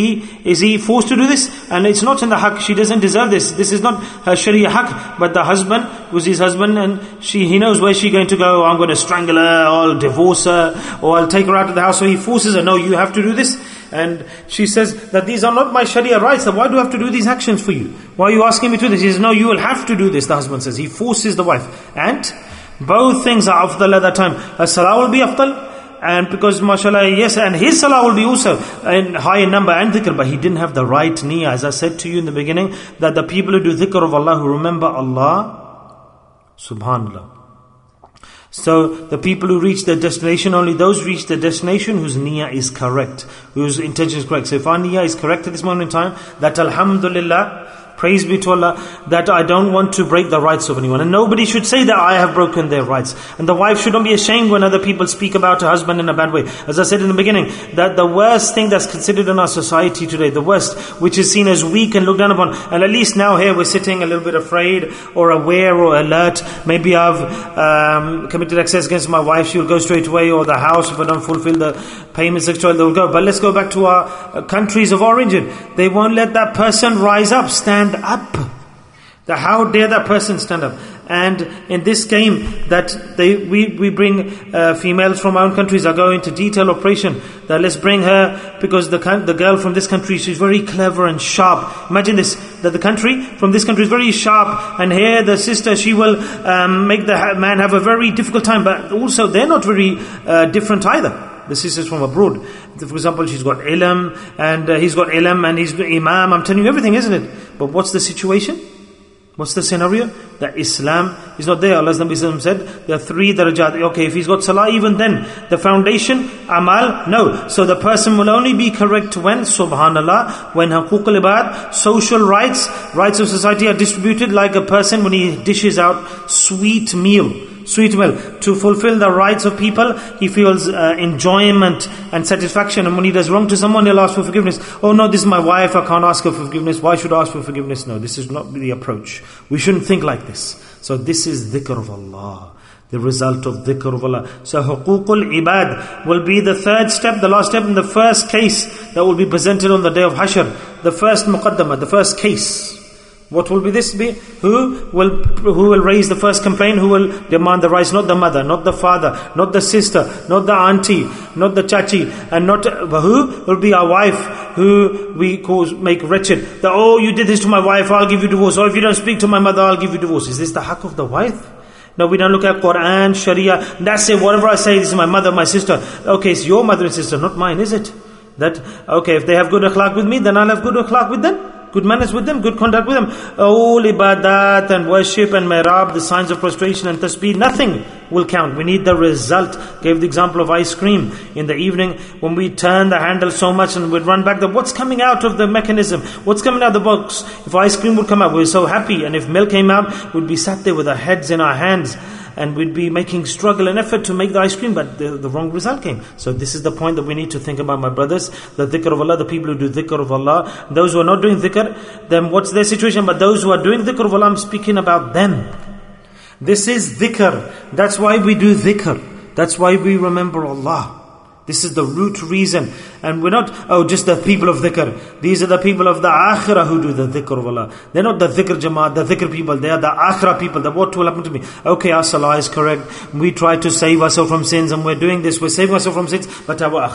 is he forced to do this? And it's not in the haqq. She doesn't deserve this. This is not her sharia haqq. But the husband was his husband, and he knows where she's going to go. I'm going to strangle her, or I'll divorce her, or I'll take her out of the house. So he forces her, no, you have to do this. And she says that these are not my sharia rights. So why do I have to do these actions for you? Why are you asking me to do this? He says, no, you will have to do this, the husband says. He forces the wife. And both things are afdal at that time. Her salah will be afdal. And because mashallah, yes, and his salah will be also in high in number and dhikr, but he didn't have the right niyyah. As I said to you in the beginning, that the people who do dhikr of Allah, who remember Allah, subhanallah. So the people who reach their destination, only those reach their destination whose niyyah is correct, whose intention is correct. So if our niyyah is correct at this moment in time, that alhamdulillah, praise be to Allah, that I don't want to break the rights of anyone. And nobody should say that I have broken their rights. And the wife shouldn't be ashamed when other people speak about her husband in a bad way. As I said in the beginning, that the worst thing that's considered in our society today, the worst, which is seen as weak and looked down upon, and at least now here we're sitting a little bit afraid or aware or alert. Maybe I've committed excess against my wife, she will go straight away, or the house, if I don't fulfill the payments, etc., they'll go. But let's go back to our countries of origin. They won't let that person rise up, stand up. How dare that person stand up? And in this game that we bring females from our own countries, I go into detail operation, that let's bring her, because the girl from this country, she's very clever and sharp. Imagine this, that the country from this country is very sharp, and here the sister, she will make the man have a very difficult time, but also they're not very different either. The sisters from abroad, for example, she's got ilm, and he's got ilm, and he's imam. I'm telling you everything, isn't it? But what's the situation? What's the scenario? That Islam is not there. Allah's Nabi said, there are 3 darajat. Okay, if he's got salah, even then, the foundation, amal, no. So the person will only be correct when, subhanallah, when huquq al-ibad, social rights of society are distributed like a person when he dishes out sweet meal, to fulfill the rights of people. He feels enjoyment and satisfaction, and when he does wrong to someone, he'll ask for forgiveness. Oh no, this is my wife, I can't ask her for forgiveness. Why should I ask for forgiveness? No, this is not the approach. We shouldn't think like this. So this is dhikr of Allah, the result of dhikr of Allah. So huququl ibad will be the 3rd step, the last step in the first case that will be presented on the day of Hashr. The first muqaddamah, the first case. What will this be? Who will raise the first complaint? Who will demand the rights? Not the mother, not the father, not the sister, not the auntie, not the chachi, and not who will be our wife, who we make wretched. That, oh, you did this to my wife, I'll give you divorce. Or if you don't speak to my mother, I'll give you divorce. Is this the haqq of the wife? No, we don't look at Quran, Sharia. That's it. Whatever I say, this is my mother, my sister. Okay, it's your mother and sister, not mine, is it? That okay? If they have good akhlaq with me, then I'll have good akhlaq with them. Good manners with them, good conduct with them. All ibadat and worship and mihrab, the signs of prostration and tasbih, nothing will count. We need the result. Gave the example of ice cream. In the evening, when we turn the handle so much and we'd run back, what's coming out of the mechanism? What's coming out of the box? If ice cream would come out, we're so happy. And if milk came out, we'd be sat there with our heads in our hands, and we'd be making struggle and effort to make the ice cream, but the wrong result came. So this is the point that we need to think about, my brothers. The dhikr of Allah, the people who do dhikr of Allah, those who are not doing dhikr, then what's their situation? But those who are doing dhikr of Allah, I'm speaking about them. This is dhikr. That's why we do dhikr. That's why we remember Allah. This is the root reason. And we're not, just the people of dhikr. These are the people of the akhirah who do the dhikr of Allah. They're not the dhikr jamaat, the dhikr people. They are the akhirah people. That what will happen to me? Okay, our salah is correct. We try to save ourselves from sins, and we're doing this. We're saving ourselves from sins. But our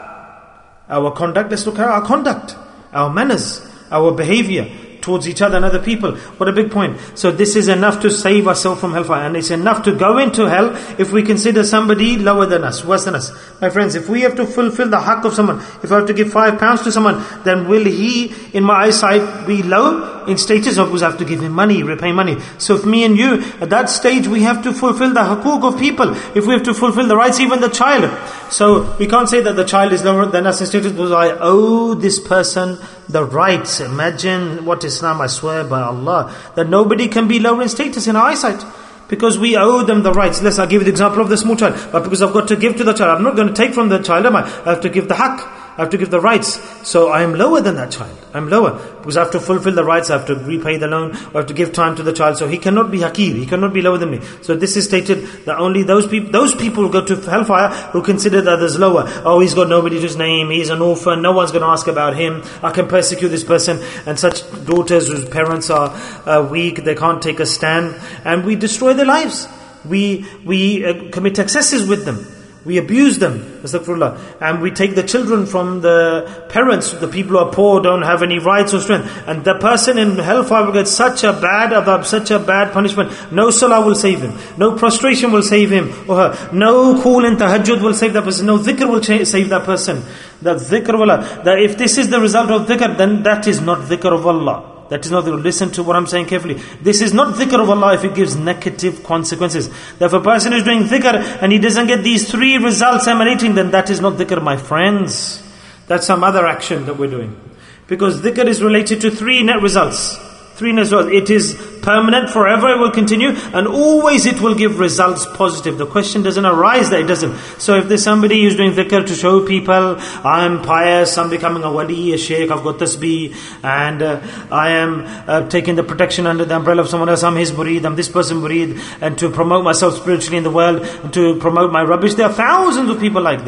akhlaq, our conduct, let's look at our conduct, our manners, our behavior towards each other and other people. What a big point. So this is enough to save ourselves from hellfire, and it's enough to go into hell if we consider somebody lower than us, worse than us. My friends, if we have to fulfill the haqq of someone, if I have to give £5 to someone, then will he, in my eyesight, be low in status, or because I have to give him money, repay money? So if me and you, at that stage, we have to fulfill the huquq of people. If we have to fulfill the rights, even the child. So we can't say that the child is lower than us in status because I owe this person the rights. Imagine what Islam, I swear by Allah, that nobody can be lower in status in our eyesight, because we owe them the rights. I'll give you the example of the small child. But because I've got to give to the child, I'm not going to take from the child, am I? I have to give the haqq. I have to give the rights. So I am lower than that child. I'm lower because I have to fulfill the rights. I have to repay the loan. I have to give time to the child. So he cannot be hakir. He cannot be lower than me. So this is stated that only those people who go to hellfire who consider the others lower. Oh, he's got nobody to his name. He's an orphan. No one's going to ask about him. I can persecute this person. And such daughters whose parents are weak, they can't take a stand, and we destroy their lives. We commit excesses with them. We abuse them, astaghfirullah, and we take the children from the parents. The people who are poor don't have any rights or strength, and the person in hellfire will get such a bad adab, such a bad punishment. No salah will save him, no prostration will save him or her, no call in tahajjud will save that person, no dhikr will save that person. That dhikr of Allah, that if this is the result of dhikr, then that is not dhikr of Allah. That is not dhikr. Listen to what I'm saying carefully. This is not dhikr of Allah if it gives negative consequences. That if a person is doing dhikr and he doesn't get these 3 results emanating, then that is not dhikr, my friends. That's some other action that we're doing. Because dhikr is related to 3 net results. 3 net results. It is permanent, forever it will continue, and always it will give results positive. The question doesn't arise that it doesn't. So if there's somebody who's doing dhikr to show people, I'm pious, I'm becoming a wali, a sheikh, I've got tasbih, and I am taking the protection under the umbrella of someone else, I'm his murid, I'm this person murid, and to promote myself spiritually in the world, and to promote my rubbish. There are thousands of people like this.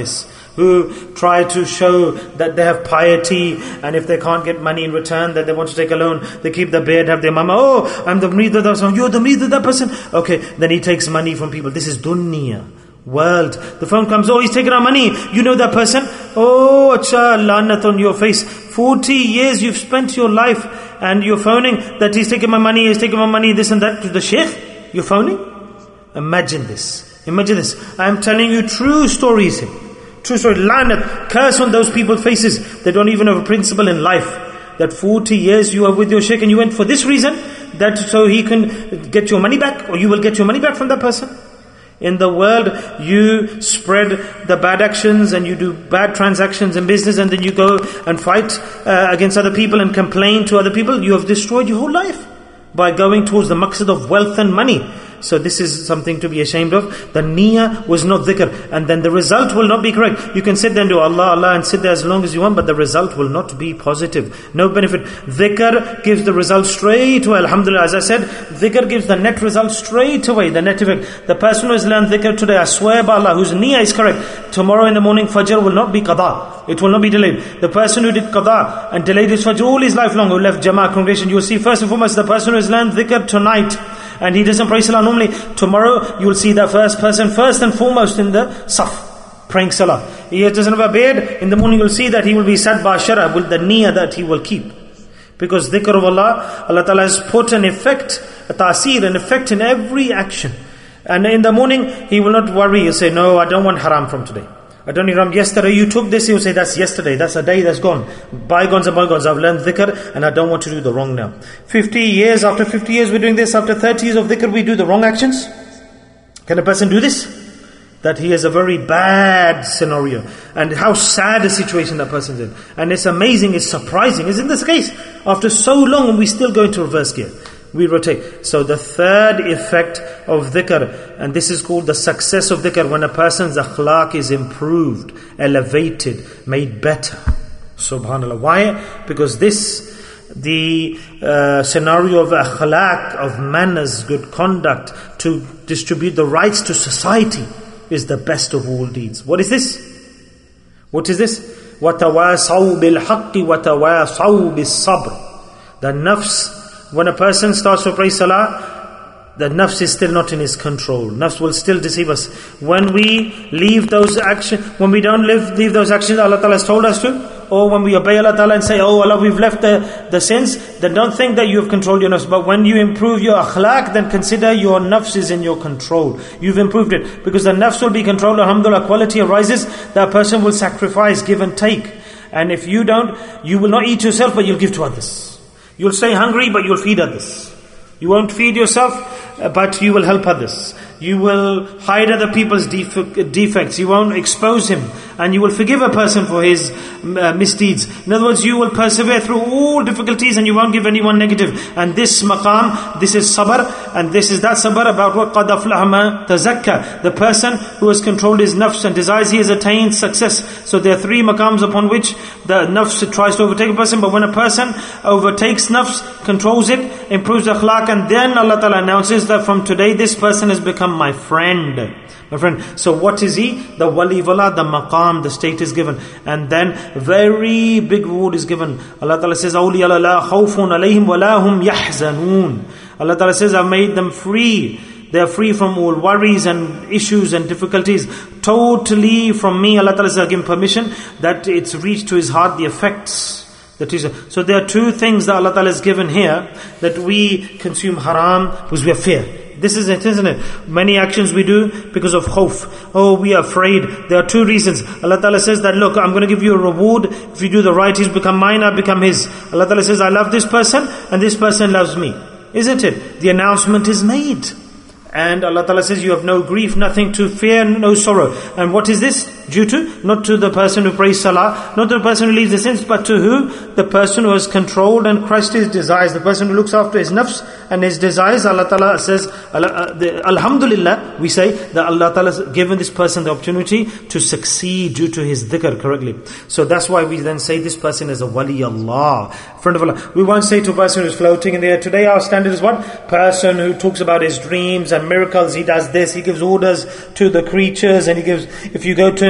who try to show that they have piety, and if they can't get money in return, that they want to take a loan, they keep the beard, have their mama, oh, I'm the murid of that person, you're the murid of that person. Okay, then he takes money from people. This is dunya, world. The phone comes, oh, he's taking our money. You know that person? Oh, acha, lanat on your face. 40 years you've spent your life and you're phoning that he's taking my money, this and that to the sheikh. You're phoning? Imagine this. Imagine this. I'm telling you true stories here. True story. Lanat, curse on those people's faces. They don't even have a principle in life. That 40 years you are with your sheikh and you went for this reason, that so he can get your money back, or you will get your money back from that person. In the world, you spread the bad actions and you do bad transactions in business, and then you go and fight against other people and complain to other people. You have destroyed your whole life by going towards the maqsad of wealth and money. So this is something to be ashamed of. The niyyah was not dhikr, and then the result will not be correct. You can sit there and do Allah, Allah and sit there as long as you want, but the result will not be positive. No benefit. Dhikr gives the result straight away. Alhamdulillah, as I said, dhikr gives the net result straight away, the net effect. The person who has learned dhikr today, I swear by Allah, whose niyyah is correct, tomorrow in the morning Fajr will not be qada. It will not be delayed. The person who did qada and delayed his Fajr all his life long, who left Jama'ah congregation, you will see first and foremost the person who has learned dhikr tonight, and he doesn't pray salah normally, tomorrow you will see that first person first and foremost in the saf, praying salah. He doesn't have a beard, in the morning you will see that he will be sad bashara with the niyyah that he will keep. Because dhikr of Allah, Allah Ta'ala has put an effect, a ta'asir, an effect in every action. And in the morning he will not worry, he'll say, no, I don't want haram from today. I don't need haram. Yesterday you took this, he will say, that's yesterday, that's a day that's gone. Bygones are bygones. I've learned dhikr and I don't want to do the wrong now. 50 years, after 50 years we're doing this, after 30 years of dhikr we do the wrong actions. Can a person do this? That he has a very bad scenario. And how sad a situation that person's in. And it's amazing, it's surprising. Isn't this the case? After so long and we still go into reverse gear. We rotate. So the third effect of dhikr, and this is called the success of dhikr, when a person's akhlaq is improved, elevated, made better. Subhanallah. Why? Because the scenario of akhlaq, of manners, good conduct, to distribute the rights to society, is the best of all deeds. What is this? What is this? وَتَوَاسَوْا بِالْحَقِّ وَتَوَاسَوْا بِالصَّبْرِ. The nafs, when a person starts to pray salah, the nafs is still not in his control. Nafs will still deceive us. When we leave those actions, when we don't leave those actions Allah Ta'ala has told us to, or when we obey Allah Ta'ala and say, oh Allah, we've left the sins, then don't think that you have controlled your nafs. But when you improve your akhlaq, then consider your nafs is in your control. You've improved it. Because the nafs will be controlled, alhamdulillah, quality arises, that person will sacrifice, give and take. And if you don't, you will not eat yourself, but you'll give to others. You'll stay hungry, but you'll feed others. You won't feed yourself, but you will help others. You will hide other people's defects. You won't expose him. And you will forgive a person for his misdeeds. In other words, you will persevere through all difficulties and you won't give anyone negative. And this maqam, this is sabr, and this is that sabr about what qad aflaha man tazakka. The person who has controlled his nafs and desires, he has attained success. So there are three maqams upon which the nafs tries to overtake a person. But when a person overtakes nafs, controls it, improves akhlaq, and then Allah Ta'ala announces that from today this person has become my friend. My friend. So what is he? The wali of Allah, the maqam, the state is given. And then very big reward is given. Allah Ta'ala says, awliya la khawfun alayhim wa la hum yahzanun. Allah Ta'ala says, I've made them free. They are free from all worries and issues and difficulties. Totally from me. Allah Ta'ala has given permission that it's reached to his heart the effects. So there are two things that Allah Ta'ala has given here, that we consume haram because we have fear. This is it, isn't it? Many actions we do because of khawf. Oh, we are afraid. There are two reasons. Allah Ta'ala says that, look, I'm going to give you a reward. If you do the right, he's become mine, I become his. Allah Ta'ala says, I love this person and this person loves me. Isn't it? The announcement is made. And Allah Ta'ala says, you have no grief, nothing to fear, no sorrow. And what is this due to? Not to the person who prays salah, not to the person who leaves the sins, but to who? The person who has controlled and crushed his desires, the person who looks after his nafs and his desires. Allah Ta'ala says, Alhamdulillah, we say that Allah Ta'ala has given this person the opportunity to succeed due to his dhikr correctly. So that's why we then say this person is a wali Allah, friend of Allah. We won't say to a person who's floating in the air. Today our standard is what? Person who talks about his dreams and miracles, he does this, he gives orders to the creatures, and he gives, if you go to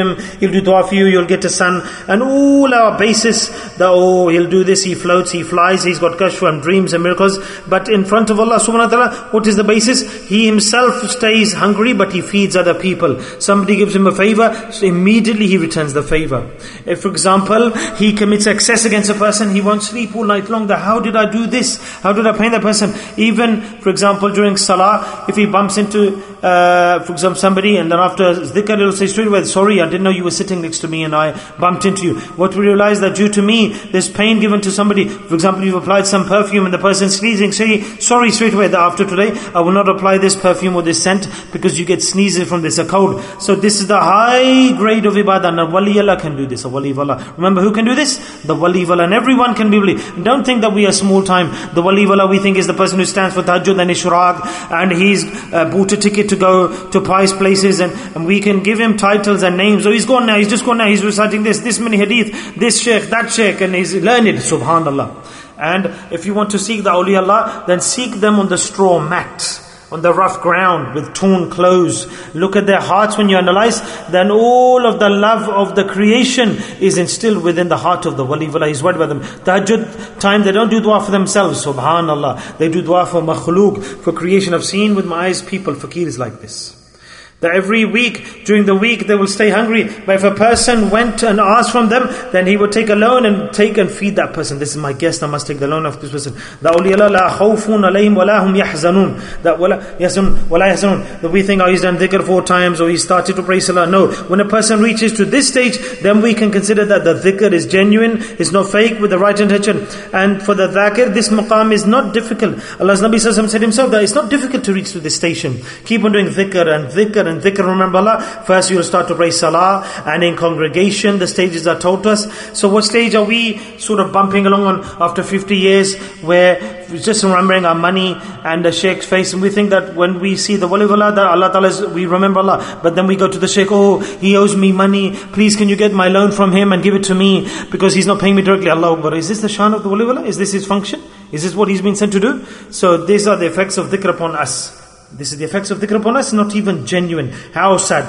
him, he'll do dua for you, you'll get a son. And all our basis, he'll do this, he floats, he flies, he's got kashf and dreams and miracles. But in front of Allah subhanahu wa ta'ala, what is the basis? He himself stays hungry, but he feeds other people. Somebody gives him a favor, so immediately he returns the favor. If, for example, he commits excess against a person, he won't sleep all night long. How did I do this? How did I pain that person? Even, for example, during salah, if he bumps into, for example, somebody, and then after dhikr, he'll say straight away, sorry, I didn't know you were sitting next to me and I bumped into you. What we realize that due to me, there's pain given to somebody. For example, you've applied some perfume and the person's sneezing, say sorry straight away, that after today, I will not apply this perfume or this scent because you get sneezes from this, a cold. So this is the high grade of ibadah, and a wali Allah can do this, a wali of Allah. Remember who can do this? The wali of Allah, and everyone can be wali. Don't think that we are small time. The wali of Allah we think is the person who stands for tahajjud and ishraq, and he's bought a ticket to go to pious places, and we can give him titles and names. Oh, he's gone now, he's just gone now, he's reciting this many hadith, this sheikh, that sheikh, and he's learned, subhanallah. And if you want to seek the awliya Allah, then seek them on the straw mat, on the rough ground with torn clothes. Look at their hearts when you analyze, then all of the love of the creation is instilled within the heart of the wali of Allah. He's worried about them. Tahajjud time, they don't do dua for themselves, subhanallah. They do dua for makhluk, for creation. I've seen with my eyes people, fakirs like this. That every week, during the week, they will stay hungry. But if a person went and asked from them, then he would take a loan and take and feed that person. This is my guest, I must take the loan of this person. That awliya Allah, la khawfun alayhim wa la hum yahzanun. That wala yahzanun. That we think, he's done dhikr 4 times, or he started to praise Allah. No. When a person reaches to this stage, then we can consider that the dhikr is genuine, it's not fake, with the right intention. And for the dhakir, this maqam is not difficult. Allah's Nabi Sallallahu Alaihi Wasallam said himself that it's not difficult to reach to this station. Keep on doing dhikr and dhikr and dhikr, remember Allah. First you'll start to pray salah, and in congregation the stages are taught us. So what stage are we sort of bumping along on after 50 years, where we're just remembering our money and the sheikh's face, and we think that when we see the wali of Allah, that Allah Ta'ala we remember Allah, but then we go to the sheikh, he owes me money, please can you get my loan from him and give it to me, because he's not paying me directly. Allah Akbar. Is this the shan of the wali of Allah? Is this his function? Is this what he's been sent to do? So these are the effects of dhikr upon us. This is the effects of dhikr upon us, not even genuine. How sad,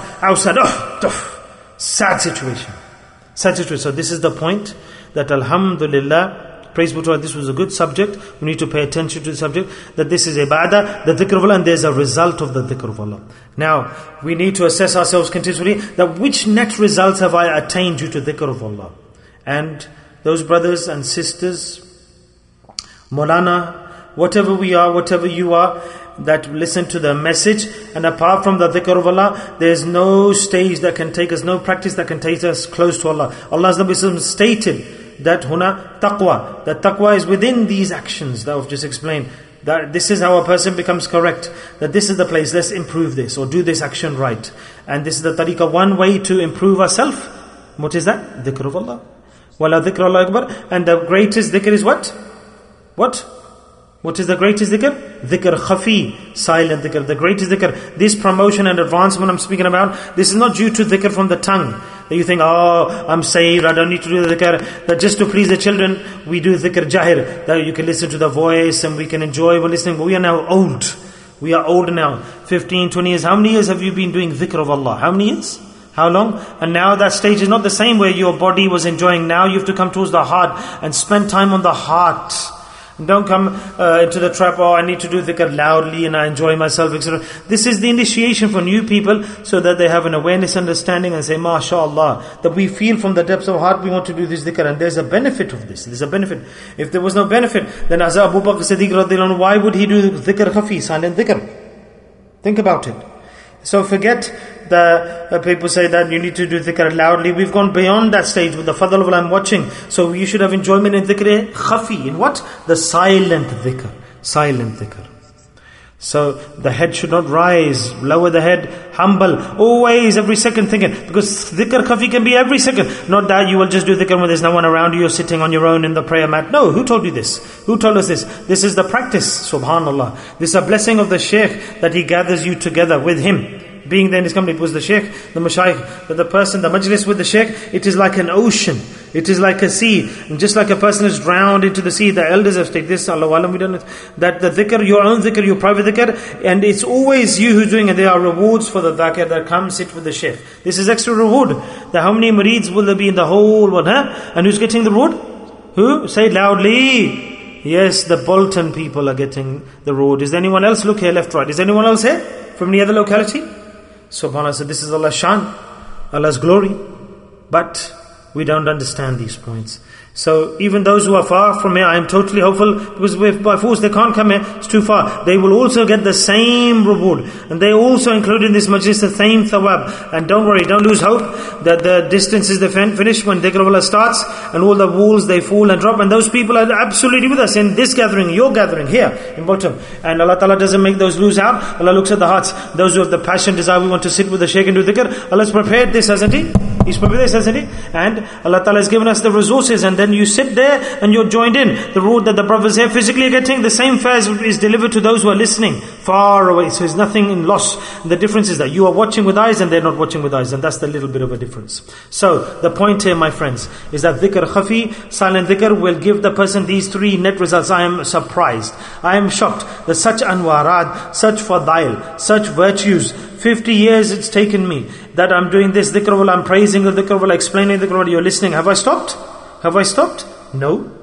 sad situation. So this is the point, that alhamdulillah, praise be to Allah, this was a good subject. We need to pay attention to the subject, that this is ibadah, the dhikr of Allah, and there's a result of the dhikr of Allah. Now, we need to assess ourselves continually, that which net results have I attained due to dhikr of Allah. And those brothers and sisters, Maulana, whatever we are, whatever you are, that listen to the message, and apart from the dhikr of Allah, there is no stage that can take us, no practice that can take us close to Allah. Allah's Nabi stated that huna taqwa, that taqwa is within these actions that I've just explained. That this is how a person becomes correct, that this is the place, let's improve this, or do this action right. And this is the tariqah, one way to improve ourselves. What is that? Dhikr of Allah. Wala dhikr Allah Akbar. And the greatest dhikr is what? What is the greatest dhikr? Dhikr khafi, silent dhikr. The greatest dhikr. This promotion and advancement I'm speaking about, this is not due to dhikr from the tongue. That you think, I'm saved, I don't need to do the dhikr. That just to please the children, we do dhikr jahir. That you can listen to the voice and we can enjoy while listening. But we are now old. We are old now. 15, 20 years. How many years have you been doing dhikr of Allah? How many years? How long? And now that stage is not the same where your body was enjoying. Now you have to come towards the heart and spend time on the heart. Don't come into the trap, I need to do dhikr loudly and I enjoy myself, etc. This is the initiation for new people, so that they have an awareness, understanding, and say, MashaAllah, that we feel from the depths of heart we want to do this dhikr, and there's a benefit of this. There's a benefit. If there was no benefit, then as Abu Bakr Siddiq radhiyallahu anhu, why would he do dhikr khafi, silent dhikr? Think about it. So forget the people say that you need to do dhikr loudly. We've gone beyond that stage with the fadl of Allah. I'm watching. So you should have enjoyment in dhikr khafi. In what? The silent dhikr. Silent dhikr. So the head should not rise. Lower the head. Humble. Always, every second thinking. Because dhikr khafi can be every second. Not that you will just do dhikr when there's no one around you. You're sitting on your own in the prayer mat. No, who told you this? Who told us this? This is the practice. Subhanallah. This is a blessing of the Shaykh, that he gathers you together with him. being there in his company. It was the Shaykh, the Mashayikh, that the person, the majlis with the Shaykh, it is like an ocean. It is like a sea. And just like a person is drowned into the sea, the elders have stated this, Allahu Alam, we don't know, that the dhikr, your own dhikr, your private dhikr, and it's always you who's doing it. There are rewards for the dhikr that come sit with the Shaykh. This is extra reward. How many murids will there be in the whole world? And who's getting the reward? Who? Say it loudly. Yes, the Bolton people are getting the reward. Is there anyone else? Look here, left, right. Is anyone else here? From any other locality? SubhanAllah, so this is Allah's shan, Allah's glory. But we don't understand these points. So even those who are far from here, I am totally hopeful, because if by force they can't come here, it's too far. They will also get the same reward. And they also include in this majlis the same thawab. And don't worry, don't lose hope that the distance is finished when dhikr of Allah starts, and all the walls they fall and drop. And those people are absolutely with us in this gathering, your gathering here in bottom. And Allah Ta'ala doesn't make those lose out. Allah looks at the hearts. Those who have the passion, desire, we want to sit with the Shaykh and do dhikr. Allah's prepared this, hasn't He? He's prepared this, hasn't He? And Allah Ta'ala has given us the resources, and then you sit there and you're joined in. The road that the brothers here physically are getting, the same fare is delivered to those who are listening far away. So there's nothing in loss. The difference is that you are watching with eyes and they're not watching with eyes, and that's the little bit of a difference. So the point here, my friends, is that dhikr khafi, silent dhikr, will give the person these three net results. I am surprised, I am shocked that such anwarat, such fadail, such virtues, 50 years it's taken me that I'm doing this dhikr of Allah, I'm praising the dhikr of Allah, explaining the dhikr of Allah, you're listening. Have I stopped? Have I stopped? No.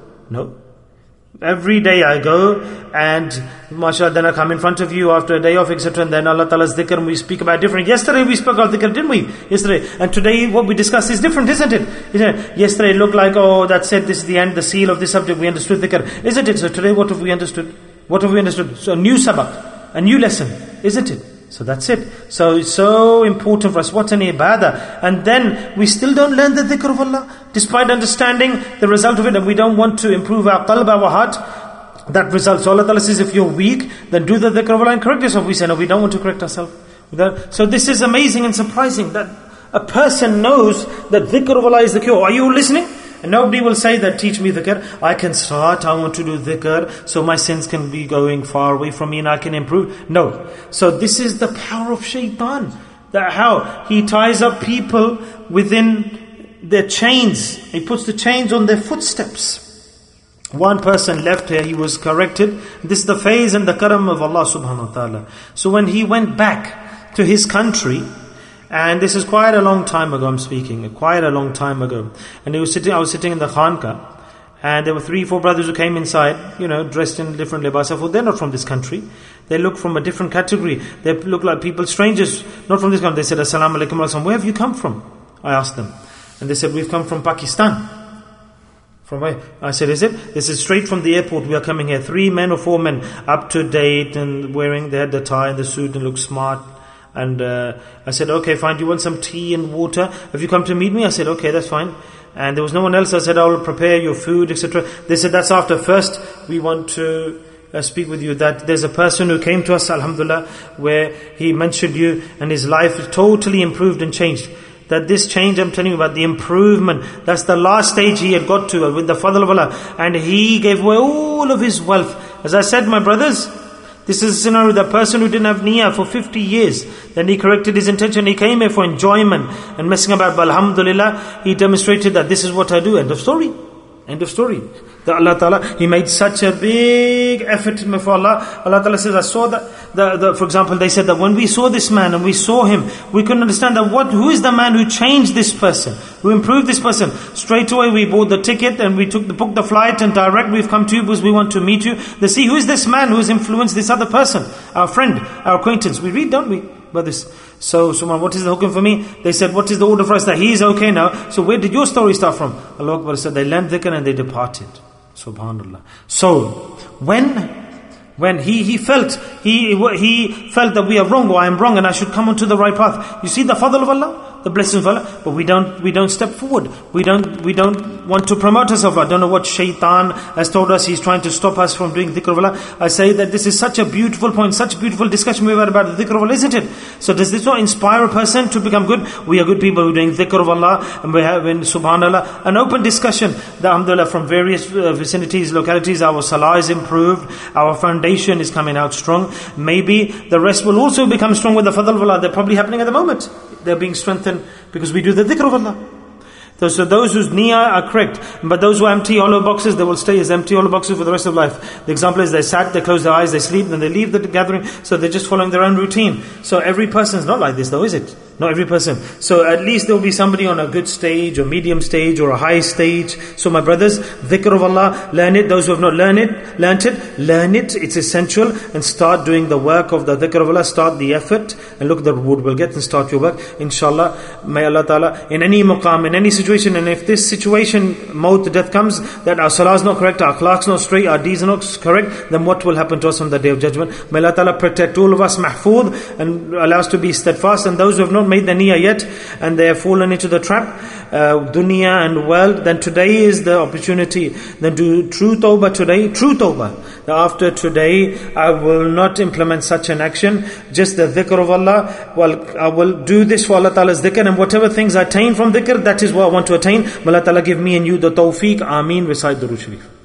Every day I go and mashallah, then I come in front of you after a day off, etc. And then Allah Ta'ala's dhikr, and we speak about different. Yesterday we spoke about dhikr, didn't we? Yesterday. And today what we discussed is different, isn't it? Yesterday it looked like, that's it, this is the end, the seal of this subject, we understood dhikr. Isn't it? So today what have we understood? What have we understood? So a new sabak, a new lesson, isn't it? So that's it. So it's so important for us. What an ibadah. And then we still don't learn the dhikr of Allah, despite understanding the result of it, and we don't want to improve our qalb, our heart. That result. So Allah Ta'ala says, if you're weak, then do the dhikr of Allah and correct yourself. We say, no, we don't want to correct ourselves. So this is amazing and surprising, that a person knows that dhikr of Allah is the cure. Are you listening? And nobody will say that, teach me dhikr. I can start, I want to do dhikr, so my sins can be going far away from me and I can improve. No. So this is the power of shaitan. That how he ties up people within their chains. He puts the chains on their footsteps. One person left here, he was corrected. This is the phase and the karam of Allah subhanahu wa ta'ala. So when he went back to his country, and this is quite a long time ago, I'm speaking, quite a long time ago. And I was sitting in the khanka, and there were 3-4 brothers who came inside, dressed in different libas. I thought, they're not from this country. They look from a different category. They look like people, strangers, not from this country. They said, Assalamu alaikum wa rahmatullah. Where have you come from? I asked them. And they said, we've come from Pakistan. From where? I said, is it? This is straight from the airport. We are coming here. 3 men or 4 men, up to date and they had the tie and the suit and looked smart. And I said, okay, fine, do you want some tea and water? Have you come to meet me? I said, okay, that's fine. And there was no one else. I said, I will prepare your food, etc. They said, that's after. First, we want to speak with you that there's a person who came to us, alhamdulillah, where he mentioned you and his life is totally improved and changed. That this change, I'm telling you about, the improvement, that's the last stage he had got to with the fadl of Allah. And he gave away all of his wealth. As I said, my brothers, this is a scenario, the person who didn't have niyyah for 50 years, then he corrected his intention, he came here for enjoyment and messing about, but alhamdulillah, he demonstrated that this is what I do. End of story. End of story. That Allah Ta'ala, he made such a big effort for Allah. Allah Ta'ala says, I saw that, for example, they said that when we saw this man and we saw him, we couldn't understand that who is the man who changed this person, who improved this person. Straight away we bought the ticket and we booked the flight and direct, we've come to you because we want to meet you. They see, who is this man who has influenced this other person? Our friend, our acquaintance. We read, don't we, about this? So, what is the hukum for me? They said, what is the order for us? That he is okay now. So where did your story start from? Allah Akbar said, they learned dhikr and they departed. Subhanallah. So, when he felt that we are wrong, or I am wrong and I should come onto the right path. You see the fadl of Allah? the blessings of Allah, but we don't step forward. We don't want to promote ourselves. I don't know what shaitan has told us. He's trying to stop us from doing dhikr of Allah. I say that this is such a beautiful point, such a beautiful discussion we've had about the dhikr of Allah, isn't it? So does this not inspire a person to become good? We are good people who are doing dhikr of Allah, and we have in subhanallah an open discussion. Alhamdulillah, from various vicinities, localities, our salah is improved, our foundation is coming out strong. Maybe the rest will also become strong with the fadl of Allah. They're probably happening at the moment. They're being strengthened because we do the dhikr of Allah. So those whose niyyah are correct, but those who are empty hollow boxes, they will stay as empty hollow boxes for the rest of life. The example is they sat, they close their eyes, they sleep, then they leave the gathering, so they're just following their own routine. So every person is not like this though, is it? Not every person. So at least there will be somebody on a good stage, or medium stage, or a high stage. So my brothers, dhikr of Allah, learn it. Those who have not learned it, it's essential, and start doing the work of the dhikr of Allah, start the effort, and look, the reward will get, and start your work. Inshallah, may Allah Ta'ala, in any maqam, in any situation, and if this situation, maut, death comes, that our salah is not correct, our akhlaq is not straight, our deeds are not correct, then what will happen to us on the Day of Judgment? May Allah Ta'ala protect all of us, mahfood, and allow us to be steadfast. And those who have not made the niyyah yet, and they have fallen into the trap, dunya and world, then today is the opportunity. Then do true tawbah today, true tawbah. After today, I will not implement such an action, just the dhikr of Allah. Well, I will do this for Allah Ta'ala's dhikr, and whatever things I attain from dhikr, that is what I want to attain. May Allah Ta'ala give me and you the tawfiq. Ameen. Recite Durood Sharif.